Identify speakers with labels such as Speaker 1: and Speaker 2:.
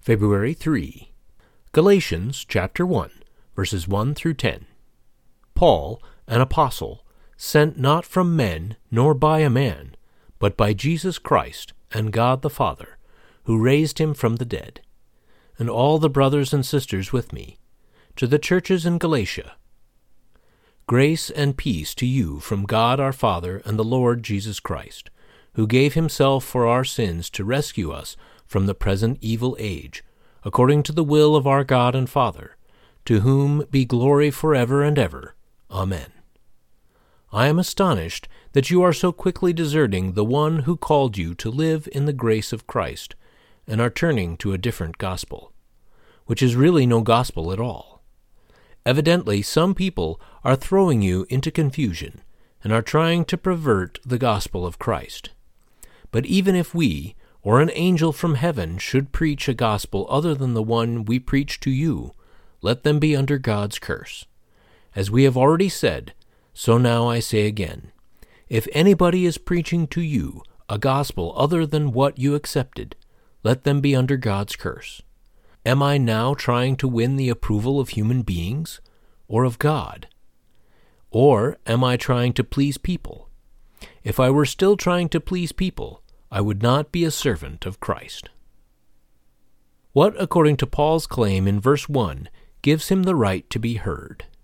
Speaker 1: February 3. Galatians chapter 1, verses 1 through 10. Paul, an apostle, sent not from men nor by a man, but by Jesus Christ and God the Father, who raised him from the dead, and all the brothers and sisters with me, to the churches in Galatia. Grace and peace to you from God our Father and the Lord Jesus Christ, who gave himself for our sins to rescue us from the present evil age, according to the will of our God and Father, to whom be glory forever and ever. Amen. I am astonished that you are so quickly deserting the one who called you to live in the grace of Christ, and are turning to a different gospel, which is really no gospel at all. Evidently, some people are throwing you into confusion, and are trying to pervert the gospel of Christ. But even if we, or an angel from heaven, should preach a gospel other than the one we preach to you, let them be under God's curse. As we have already said, so now I say again, if anybody is preaching to you a gospel other than what you accepted, let them be under God's curse. Am I now trying to win the approval of human beings, or of God? Or am I trying to please people? If I were still trying to please people, I would not be a servant of Christ. What, according to Paul's claim in verse 1, gives him the right to be heard?